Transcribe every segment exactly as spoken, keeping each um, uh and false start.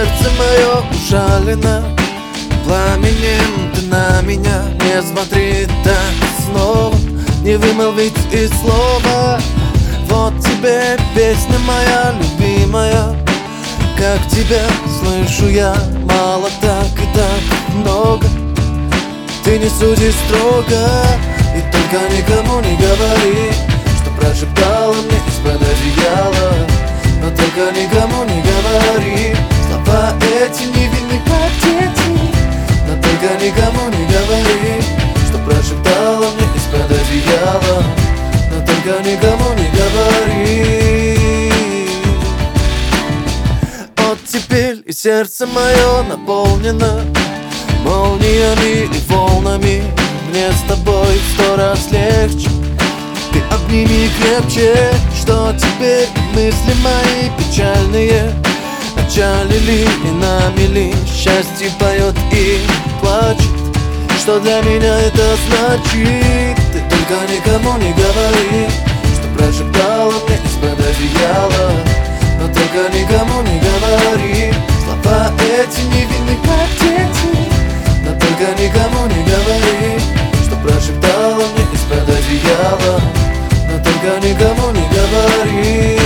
сердце мое ужалено пламенем. Ты на меня не смотри так снова, не вымолвить и слова. Вот тебе песня моя любимая, как тебя слышу я, мало так и так много. Ты не суди строго, и только никому не говори, что прошептала мне из-под одеяла. Но только никому не говори, слова эти невинны, как дети. Но только никому не говори, что прошептала мне из-под одеяла. Но только никому не говори. Оттепель, и сердце мое наполнено молниями и волнами. Мне с тобой в сто раз легче. Ты обними крепче, что теперь мысли мои печальные отчалили и намели. Счастье поет и плачет, что для меня это значит. Ты только никому не говори, что прошептала мне из-под одеяла. Но только никому не говори, слова эти невинны, как дети. Но только никому не говори, что прошептала мне из-под одеяла. Но только никому не говори.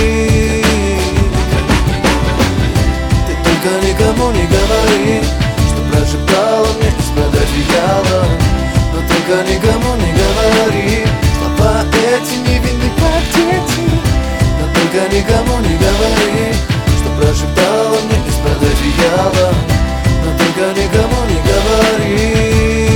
Ты только никому не говори, что прошептала мне из-под одеяла. Но только никому не говори, слова эти невинны, как дети. Но только никому не говори, что прошептала мне из-под одеяла. Но только никому не говори.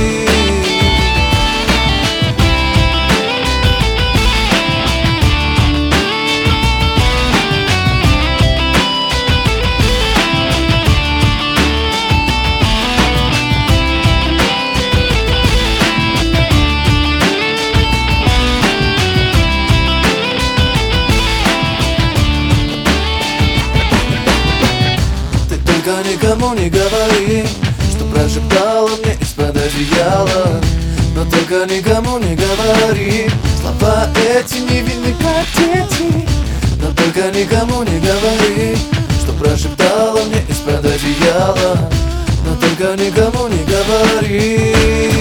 Только никому не говори, что прошептала мне из-под одеяла. Но только никому не говори, слова эти невинны, как дети. Но только никому не говори, что прошептала мне из-под одеяла. Но только никому не говори.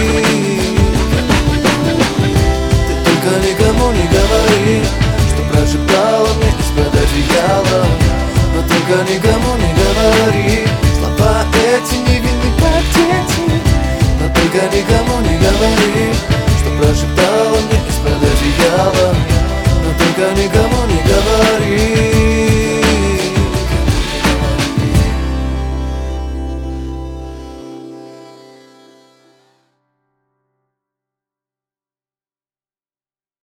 Ты только никому не говори, что прошептала мне из-под одеяла. Но только никому не говори, слова эти невинны, как дети. Но только никому не говори,